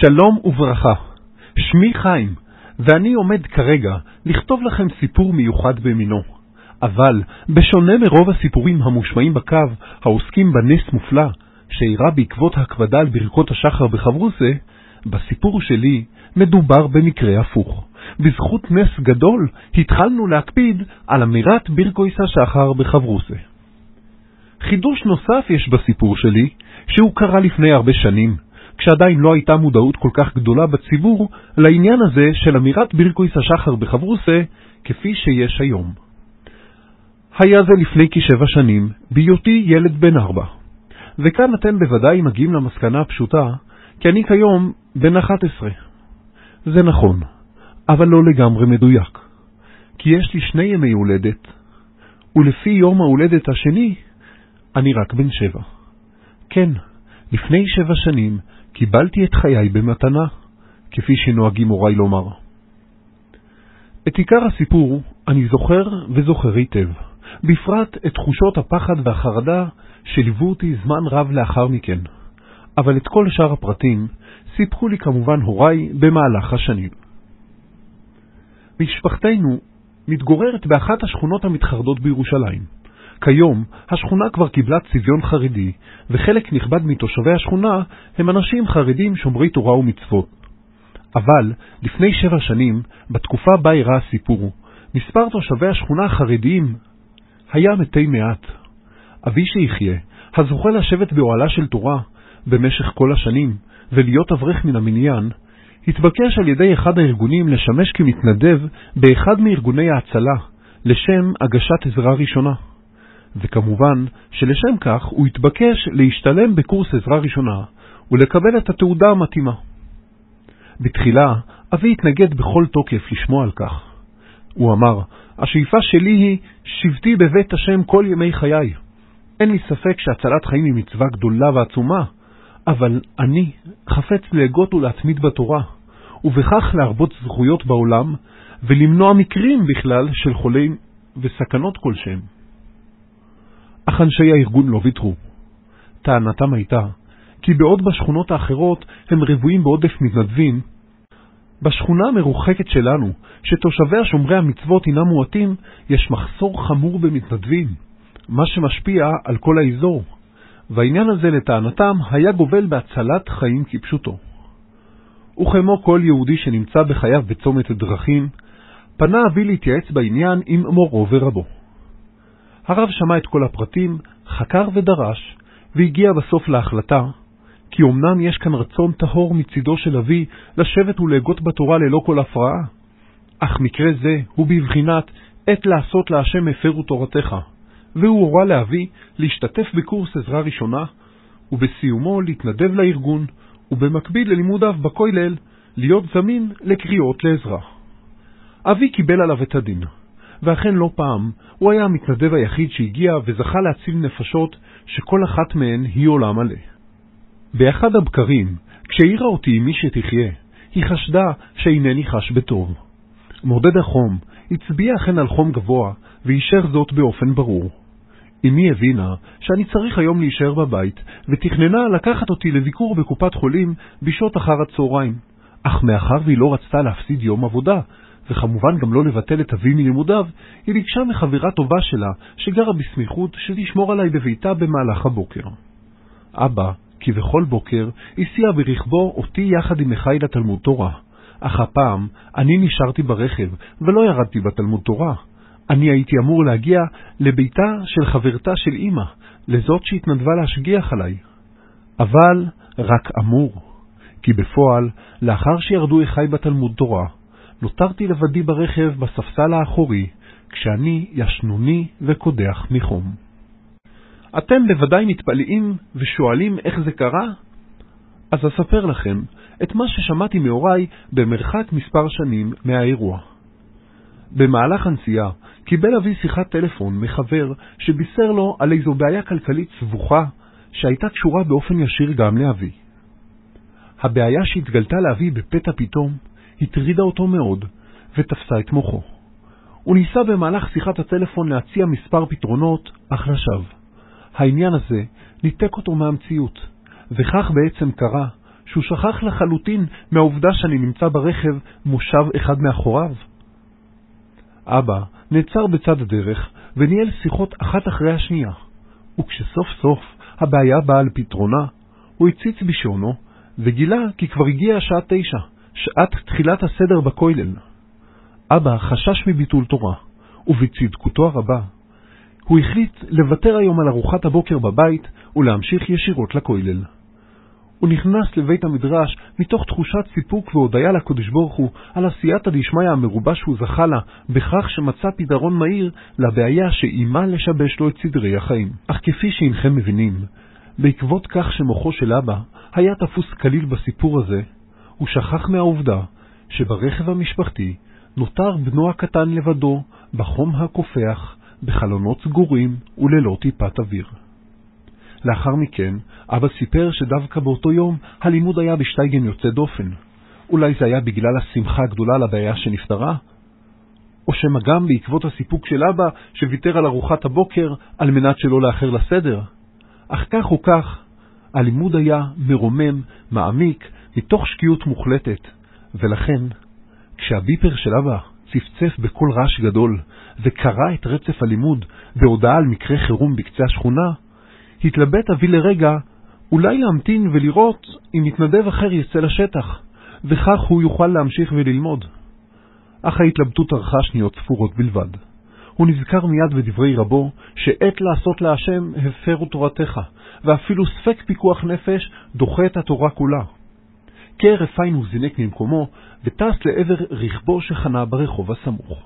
שלום וברכה, שמי חיים, ואני עומד כרגע לכתוב לכם סיפור מיוחד במינו. אבל בשונה מרוב הסיפורים המושמעים בקו העוסקים בנס מופלא שאירע בעקבות הקפדה על ברכות השחר בחברוסה, בסיפור שלי מדובר במקרה הפוך. בזכות נס גדול התחלנו להקפיד על אמירת ברכות השחר בחברוסה. חידוש נוסף יש בסיפור שלי, שהוא קרה לפני הרבה שנים, כשעדיין לא הייתה מודעות כל כך גדולה בציבור לעניין הזה של אמירת ברכות השחר בחברוסה כפי שיש היום. היה זה לפני כ7 שנים, בהיותי ילד בן 4. וכאן אתם בוודאי מגיעים למסקנה הפשוטה, כי אני כיום בן 11. זה נכון, אבל לא לגמרי מדויק. כי יש לי 2 ימי הולדת, ולפי יום ההולדת השני, אני רק בן 7. כן, לפני 7 שנים קיבלתי את חיי במתנה, כפי שנוהגים הוריי לומר. את עיקר הסיפור אני זוכר היטב, בפרט את תחושות הפחד והחרדה שליוו אותי זמן רב לאחר מכן. אבל את כל שאר הפרטים סיפרו לי כמובן הוריי במהלך השנים. משפחתנו מתגוררת באחת השכונות המתחרדות בירושלים. כיום השכונה כבר קיבלה צביון חרדי, וחלק נכבד מתושבי השכונה הם אנשים חרדים שומרי תורה ומצוות. אבל לפני 7 שנים, בתקופה בה אירע הסיפור, מספר תושבי השכונה החרדיים היה מתי מעט. אבי שיחיה, הזוכה לשבת באוהלה של תורה במשך כל השנים ולהיות אברך מן המניין, התבקש על ידי אחד הארגונים לשמש כמתנדב באחד מארגוני ההצלה לשם הגשת עזרה ראשונה. וכמובן שלשם כך הוא התבקש להשתלם בקורס עזרה ראשונה ולקבל את התעודה המתאימה. בתחילה אבי התנגד בכל תוקף לשמוע על כך. הוא אמר, השאיפה שלי היא שבתי בבית השם כל ימי חיי. אין לי ספק שהצלת חיים היא מצווה גדולה ועצומה, אבל אני חפץ להגות ולהתמיד בתורה, ובכך להרבות זכויות בעולם, ולמנוע מקרים בכלל של חולים וסכנות כלשהם. אך אנשי הארגון לא ויתרו. טענתם הייתה, כי בעוד בשכונות האחרות הם רבועים בעודף מתנדבים, בשכונה המרוחקת שלנו, שתושביה שומרי המצוות הינם מועטים, יש מחסור חמור במתנדבים, מה שמשפיע על כל האזור. והעניין הזה לטענתם היה גובל בהצלת חיים כפשוטו. וכמו כל יהודי שנמצא בחייו בצומת דרכים, פנה אבי להתייעץ בעניין עם מורו ורבו. הרב שמע את כל הפרטים, חקר ודרש, והגיע בסוף להחלטה, כי אמנם יש כאן רצון טהור מצידו של אבי לשבת ולהגות בתורה ללא כל הפרעה, אך מקרה זה הוא בבחינת עת לעשות להשם הפרו תורתך, והוא הורה לאבי להשתתף בקורס עזרה ראשונה, ובסיומו להתנדב לארגון, ובמקביל ללימודיו בכולל להיות זמין לקריאות לעזרה. אבי קיבל עליו את הדין, ואכן לא פעם הוא היה המתנדב היחיד שהגיע וזכה להציל נפשות שכל אחת מהן היא עולם מלא. באחד הבקרים, כשהעירה אותי מי שתחיה, היא חשדה שאינני חש בטוב. מודד החום הצביע אכן על חום גבוה, ואישר זאת באופן ברור. אמי הבינה שאני צריך היום להישאר בבית, ותכננה לקחת אותי לביקור בקופת חולים בשעות אחר הצהריים. אך מאחר והיא לא רצתה להפסיד יום עבודה, וכמובן גם לא לבטל את אבי מלימודיו, היא ביקשה מחברה טובה שלה שגרה בסמיכות שתשמור עליי בביתה במהלך הבוקר. אבא, כבכל בוקר, הסיע ברכבו אותי יחד עם אחי לתלמוד תורה. אך הפעם אני נשארתי ברכב ולא ירדתי בתלמוד תורה. אני הייתי אמור להגיע לביתה של חברתה של אמא, לזאת שהתנדבה להשגיח עליי. אבל רק אמור, כי בפועל, לאחר שירדו אחי בתלמוד תורה, נותרתי לבדי ברכב בספסל האחורי, כשאני ישנוני וקודח מחום. אתם בוודאי מתפלאים ושואלים איך זה קרה? אז אספר לכם את מה ששמעתי מהוריי במרחק מספר שנים מהאירוע. במהלך הנסיעה קיבל אבי שיחת טלפון מחבר שבישר לו על איזו בעיה כלכלית סבוכה שהייתה קשורה באופן ישיר גם לאבי. הבעיה שהתגלתה לאבי בפתע פתאום הטרידה אותו מאוד ותפסה את מוחו. הוא ניסה במהלך שיחת הטלפון להציע מספר פתרונות, אך לשווא. העניין הזה ניתק אותו מהמציאות, וכך בעצם קרה שהוא שכח לחלוטין מהעובדה שאני נמצא ברכב מושב אחד מאחוריו. אבא נעצר בצד הדרך וניהל שיחות אחת אחרי השנייה, וכשסוף סוף הבעיה באה על פתרונה, הוא הציץ בשעונו וגילה כי כבר הגיעה השעה 9, שעת תחילת הסדר בכולל. אבא חשש מביטול תורה, ובצדקותו הרבה, הוא החליט לוותר היום על ארוחת הבוקר בבית ולהמשיך ישירות לכולל. הוא נכנס לבית המדרש מתוך תחושת סיפוק והודיה לקדוש ברוך הוא על עשיית הדשמיא המרובה שהוא זכה לה, בכך שמצא פתרון מהיר לבעיה שאימה לשבש לו את סדרי החיים. אך כפי שאינכם מבינים, בעקבות כך שמוחו של אבא היה תפוס כליל בסיפור הזה, הוא שכח מהעובדה שברכב המשפחתי נותר בנו הקטן לבדו בחום הקופח, בחלונות סגורים וללא טיפת אוויר. לאחר מכן, אבא סיפר שדווקא באותו יום הלימוד היה בשטייגן יוצא דופן. אולי זה היה בגלל השמחה הגדולה לבעיה שנפטרה? או שמא גם בעקבות הסיפוק של אבא שוויתר על ארוחת הבוקר על מנת שלא לאחר לסדר? אך כך או כך, הלימוד היה מרומם, מעמיק, מתוך שקיעות מוחלטת, ולכן, כשהביפר של אבא צפצף בכל רעש גדול וקרא את רצף הלימוד בהודעה על מקרה חירום בקצה השכונה, התלבט אבי לרגע אולי להמתין ולראות אם מתנדב אחר יצא לשטח, וכך הוא יוכל להמשיך וללמוד. אך ההתלבטות ארכה שניות ספורות בלבד. הוא נזכר מיד בדברי רבו שעת לעשות להשם הפרו תורתך, ואפילו ספק פיקוח נפש דוחה את התורה כולה. כהרף עין הוא זינק ממקומו וטס לעבר רכבו שחנה ברחוב הסמוך.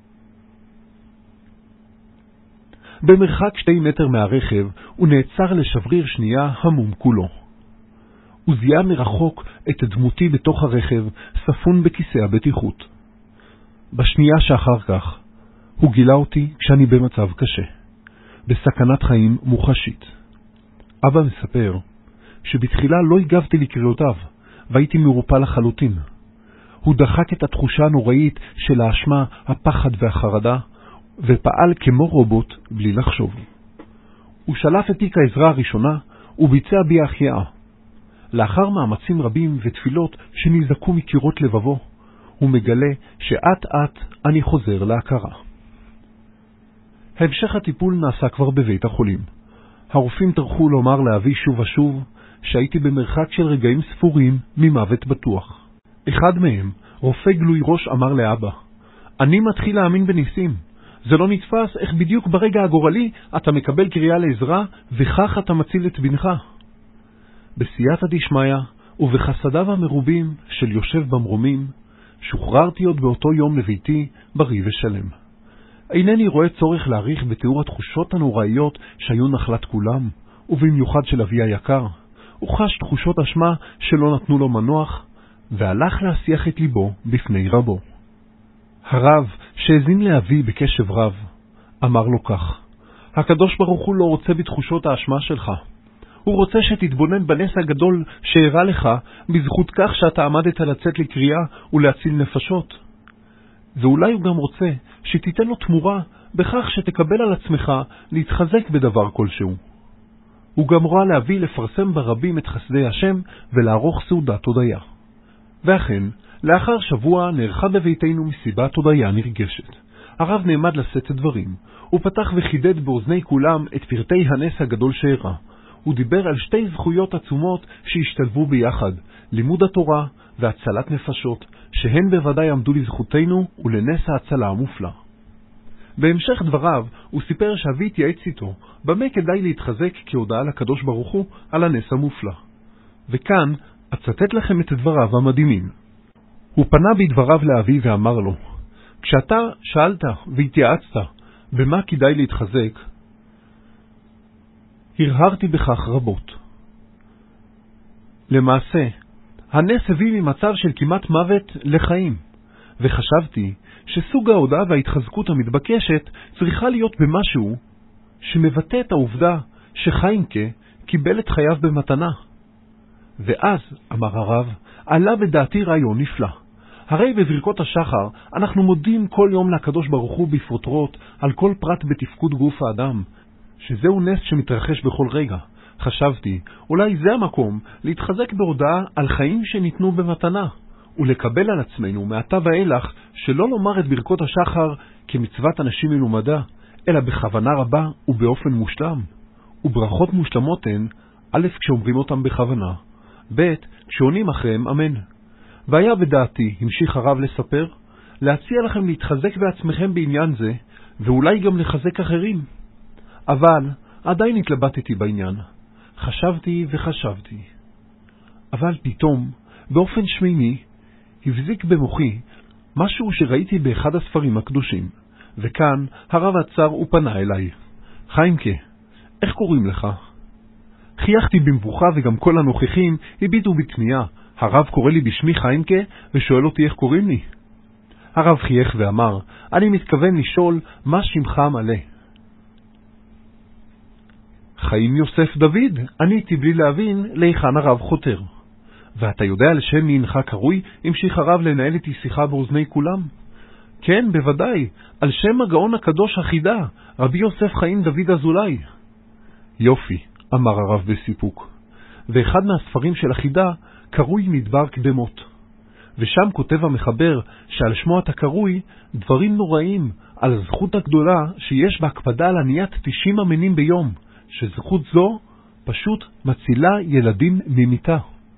במרחק 2 מטר מהרכב הוא נעצר לשבריר שנייה המום כולו. הוא זיהה מרחוק את דמותי בתוך הרכב ספון בכיסא הבטיחות. בשנייה שאחר כך הוא גילה אותי כשאני במצב קשה, בסכנת חיים מוחשית. אבא מספר שבתחילה לא הגבתי לקריאותיו והייתי מרופא לחלוטין. הוא דחק את התחושה הנוראית של האשמה, הפחד והחרדה, ופעל כמו רובוט בלי לחשוב. הוא שלף את תיק העזרה הראשונה וביצע בי החייאה. לאחר מאמצים רבים ותפילות שנזעקו מקירות לבבו, הוא מגלה שאט אט אני חוזר להכרה. המשך הטיפול נעשה כבר בבית החולים. הרופאים טרחו לומר לאבי שוב ושוב שהייתי במרחק של רגעים ספורים ממוות בטוח. אחד מהם, רופא גלוי ראש, אמר לאבא, אני מתחיל להאמין בניסים. זה לא נתפס איך בדיוק ברגע הגורלי אתה מקבל קריאה לעזרה וכך אתה מציל את בנך. בסייעתא דשמיא ובחסדיו המרובים של יושב במרומים, שוחררתי עוד באותו יום לביתי בריא ושלם. אינני רואה צורך להאריך בתיאור התחושות הנוראיות שהיו נחלת כולם, ובמיוחד של אבי היקר. הוא חש תחושות אשמה שלא נתנו לו מנוח, והלך להשיח את ליבו בפני רבו. הרב, שהזין לאבי בקשב רב, אמר לו כך, הקדוש ברוך הוא לא רוצה בתחושות האשמה שלך. הוא רוצה שתתבונן בנס הגדול שהראה לך בזכות כך שאתה עמדת לצאת לקריאה ולהציל נפשות. ואולי הוא גם רוצה שתיתן לו תמורה בכך שתקבל על עצמך להתחזק בדבר כלשהו. הוא גם ראה להביא לפרסם ברבים את חסדי השם ולערוך סעודת הודיה. ואכן, לאחר שבוע נערכה בביתנו מסיבת הודיה נרגשת. הרב נעמד לשאת את דברים. הוא פתח וחידד באוזני כולם את פרטי הנס הגדול שהראה. הוא דיבר על 2 זכויות עצומות שהשתלבו ביחד, לימוד התורה והצלת נפשות, שהן בוודאי עמדו לזכותנו ולנס ההצלה המופלא. בהמשך דבריו הוא סיפר שאבי התייעץ איתו במה כדאי להתחזק כהודעה לקדוש ברוך הוא על הנס המופלא. וכאן אצטט לכם את דבריו המדהימים. הוא פנה בדבריו לאבי ואמר לו, כשאתה שאלת והתייעצת במה כדאי להתחזק, הרהרתי בכך רבות. למעשה, הנס הביא ממצב של כמעט מוות לחיים, וחשבתי שסוג ההודעה וההתחזקות המתבקשת צריכה להיות במשהו שמבטא את העובדה שחיינקה קיבל את חייו במתנה. ואז, אמר הרב, עלה בדעתי רעיון נפלא. הרי בברכות השחר אנחנו מודים כל יום לקדוש ברוך הוא בפרוטרוט על כל פרט בתפקוד גוף האדם, שזהו נס שמתרחש בכל רגע, חשבתי, אולי זה המקום להתחזק בהודעה על חיים שניתנו במתנה, ולקבל על עצמנו מעתה ואילך שלא לומר את ברכות השחר כמצוות אנשים מלומדה, אלא בכוונה רבה ובאופן מושלם. וברכות מושלמות הן, א', כשאומרים אותם בכוונה, ב', כשעונים אחריהם אמן. והיה בדעתי, המשיך הרב לספר, להציע לכם להתחזק בעצמכם בעניין זה, ואולי גם לחזק אחרים. אבל עדיין התלבטתי בעניין. חשבתי וחשבתי. אבל פתאום, באופן שמימי, הבזיק במוחי משהו שראיתי באחד הספרים הקדושים, וכאן הרב עצר ופנה אליי. חיימקה, איך קוראים לך? חייכתי במבוכה וגם כל הנוכחים הביטו בתמיהה. הרב קורא לי בשמי חיימקה ושואל אותי איך קוראים לי. הרב חייך ואמר, אני מתכוון לשאול מה שמך מלא. חיים יוסף דוד, עניתי בלי להבין להיכן הרב חותר. ואתה יודע על שם מי אינך קרוי? המשיך הרב לנהל איתי שיחה באוזני כולם. כן, בוודאי, על שם הגאון הקדוש החידה, רבי יוסף חיים דוד אזולאי. יופי, אמר הרב בסיפוק. ואחד מהספרים של החידה קרוי מדבר קדמות. ושם כותב המחבר שעל שמו אתה קרוי דברים נוראים על הזכות הגדולה שיש בהקפדה על עניית 90 אמינים ביום, שזכות זו פשוט מצילה ילדים ממיתה.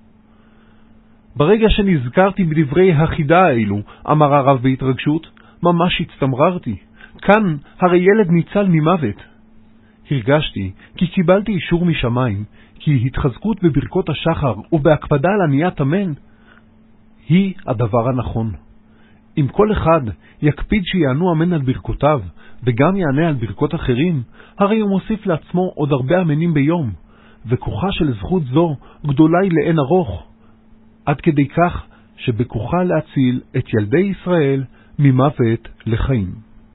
ברגע שנזכרתי בדברי החידה האלו, אמר הרב בהתרגשות, ממש הצטמררתי. כאן הרי ילד ניצל ממוות. הרגשתי כי קיבלתי אישור משמיים, כי התחזקות בברכות השחר ובהקפדה על עניית אמן היא הדבר הנכון. אם כל אחד יקפיד שיענו אמן על ברכותיו וגם יענה על ברכות אחרים, הרי הוא מוסיף לעצמו עוד הרבה אמנים ביום, וכוחה של זכות זו גדולה היא לאין ארוך, עד כדי כך שבכוחה להציל את ילדי ישראל ממוות לחיים.